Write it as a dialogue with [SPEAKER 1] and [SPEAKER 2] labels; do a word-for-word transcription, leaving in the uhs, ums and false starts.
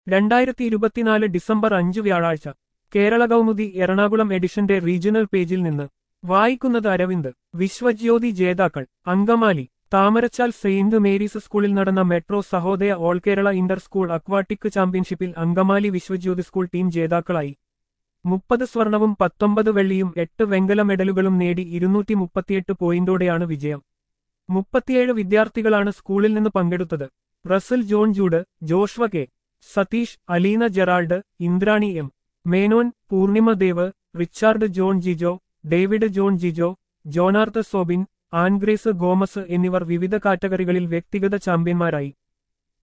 [SPEAKER 1] രണ്ടായിരത്തി ഇരുപത്തിനാല് ഡിസംബർ അഞ്ച് വ്യാഴാഴ്ച കേരള കൗമുദി എറണാകുളം എഡിഷന്റെ റീജിയണൽ പേജിൽ നിന്ന് വായിക്കുന്നത് അരവിന്ദ്. വിശ്വജ്യോതി ജേതാക്കൾ അങ്കമാലി. താമരച്ചാൽ സെയിന്റ് മേരീസ് സ്കൂളിൽ നടന്ന metro Sahodaya all Kerala inter school aquatic ചാമ്പ്യൻഷിപ്പിൽ അങ്കമാലി വിശ്വജ്യോതി സ്കൂൾ ടീം ജേതാക്കളായി. മുപ്പത് സ്വർണവും പത്തൊമ്പത് വെള്ളിയും എട്ട് വെങ്കല മെഡലുകളും നേടി ഇരുന്നൂറ്റി മുപ്പത്തിയെട്ട് പോയിന്റോടെയാണ് വിജയം. മുപ്പത്തിയേഴ് വിദ്യാർത്ഥികളാണ് സ്കൂളിൽ നിന്ന് പങ്കെടുത്തത്. Russell John Jude, Joshua K Satheesh, Aleena Gerald, Indrani M Menon, Poornima Dev, Richard John Jijo, David John Jijo, Jonarth Sobin, Angrace Gomez എന്നിവർ വിവിധ കാറ്റഗറികളിൽ വ്യക്തിഗത ചാമ്പ്യന്മാരായി.